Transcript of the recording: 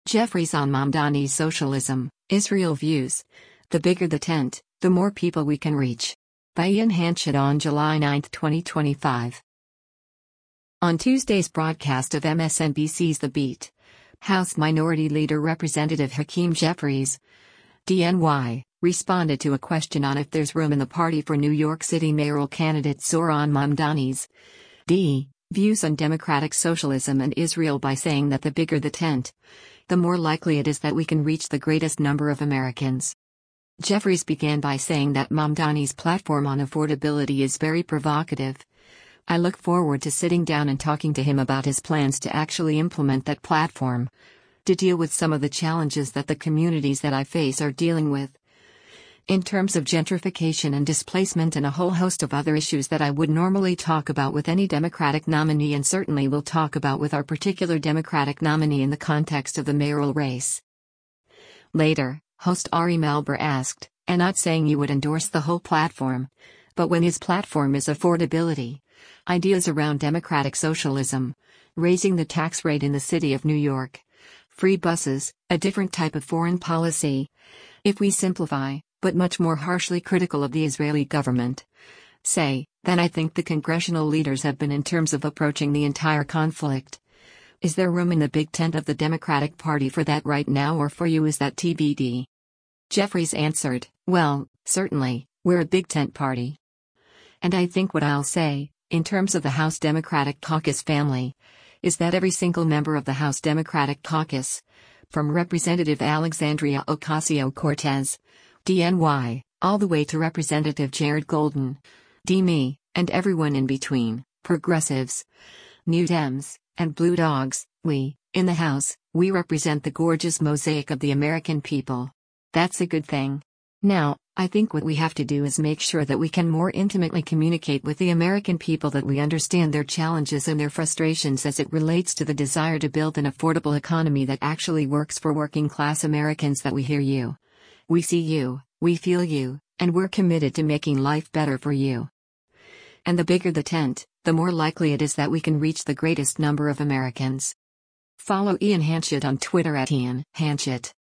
Jeffries on Mamdani's Socialism, Israel Views. The bigger the tent, the more people we can reach. By Ian Hanchett on July 9, 2025. On Tuesday's broadcast of MSNBC's The Beat, House Minority Leader Representative Hakeem Jeffries, DNY, responded to a question on if there's room in the party for New York City mayoral candidate Zohran Mamdani's views on democratic socialism and Israel by saying that the bigger the tent, the more likely it is that we can reach the greatest number of Americans. Jeffries began by saying that Mamdani's platform on affordability is very provocative. I look forward to sitting down and talking to him about his plans to actually implement that platform, to deal with some of the challenges that the communities that I face are dealing with, in terms of gentrification and displacement and a whole host of other issues that I would normally talk about with any Democratic nominee and certainly will talk about with our particular Democratic nominee in the context of the mayoral race. Later, host Ari Melber asked, "And not saying you would endorse the whole platform, but when his platform is affordability, ideas around democratic socialism, raising the tax rate in the city of New York, free buses, a different type of foreign policy, if we simplify, but much more harshly critical of the Israeli government, say, than I think the congressional leaders have been in terms of approaching the entire conflict. Is there room in the big tent of the Democratic Party for that right now, or for you is that TBD?" Jeffries answered, "Well, certainly, we're a big tent party. And I think what I'll say, in terms of the House Democratic Caucus family, is that every single member of the House Democratic Caucus, from Representative Alexandria Ocasio-Cortez, DNY, all the way to Representative Jared Golden, me, and everyone in between, progressives, New Dems, and Blue Dogs, we, in the House, we represent the gorgeous mosaic of the American people. That's a good thing. Now, I think what we have to do is make sure that we can more intimately communicate with the American people, that we understand their challenges and their frustrations as it relates to the desire to build an affordable economy that actually works for working class Americans, that we hear you. We see you, we feel you, and we're committed to making life better for you. And the bigger the tent, the more likely it is that we can reach the greatest number of Americans." Follow Ian Hanchett on Twitter at Ian Hanchett.